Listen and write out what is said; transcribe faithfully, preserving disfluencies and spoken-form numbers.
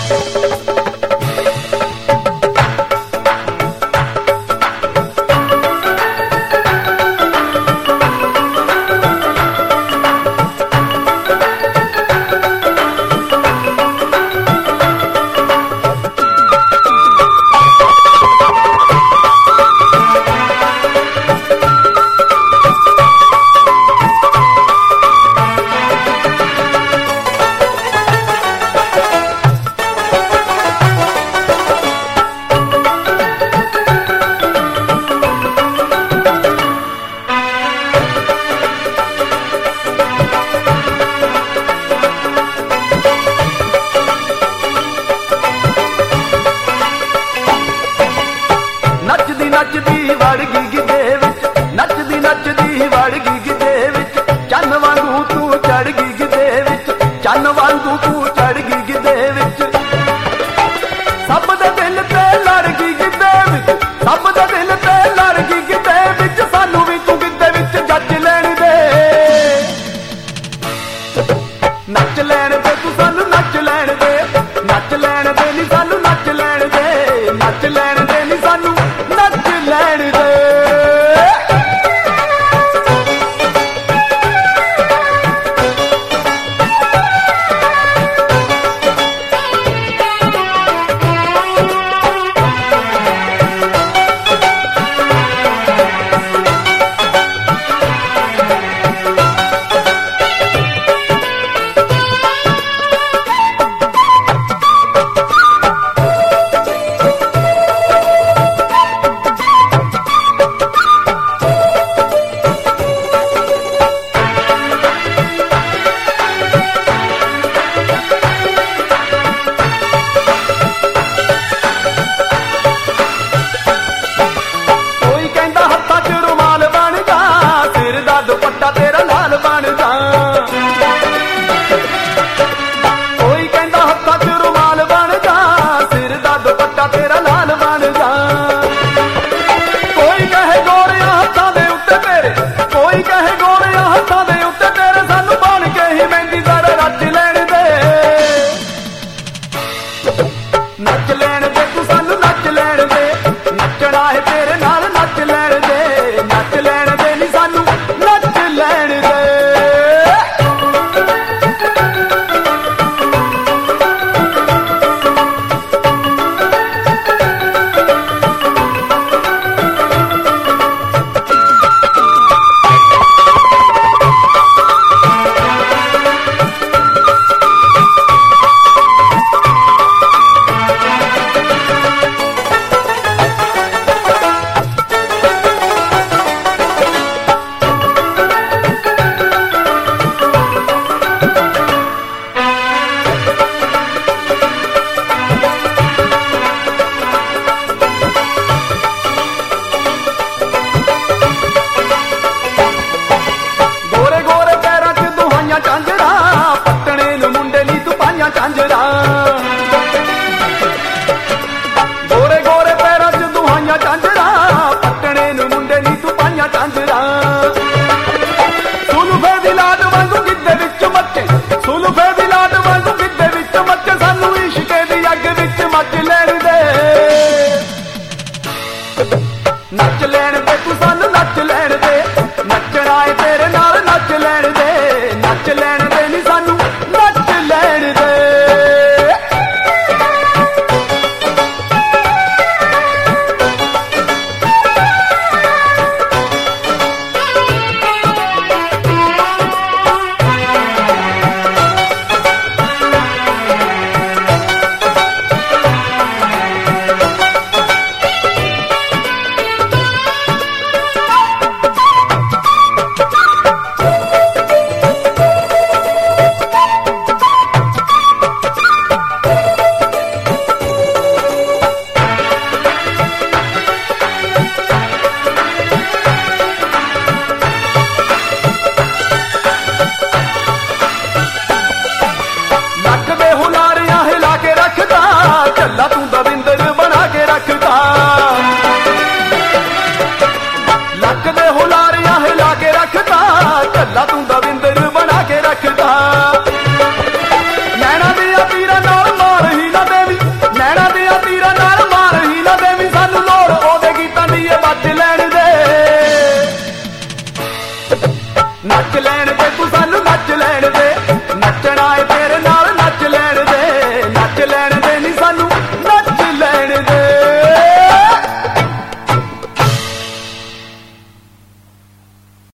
नचदी वड़ गई गिद्धे विच, नचदी नचदी वड़ गई गिद्धे विच, चन्न वांगू तू चढ़ गई गिद्धे विच, चन्न वांगू तू चढ़ गई गिद्धे विच। सब दे दिल ते लड़ गई गिद्धे विच, सब दे दिल ते लड़ गई गिद्धे विच, सानू भी तू गिद्धे विच जज लैण दे। नच लैण दे तू सानू नच लैण दे, नच लैण दे नी सानू नच लैण दे, नच लैण दे नी सानू नच लैण दे। दुपट्टा तेरा लाल बन जा, कोई कहंदा हत्थां च रुमाल बन जा, सिर दा दुपट्टा तेरा लाल बन जा। कोई कहे गोरियां हत्थां दे उत्ते तेरे, कोई कहे गोरियां हत्थां दे उत्ते तेरे, सानू बन के ही मेहंदी जरा रच लैण दे। नच लैण दे तू सानू नच लैण दे, नचना है तेरे नाल नच लैण दे, नच लैण दे नी सानू नच लैण दे। झांझरा पट्टने नूं मुंडे नी तू पाइयां झांझरा।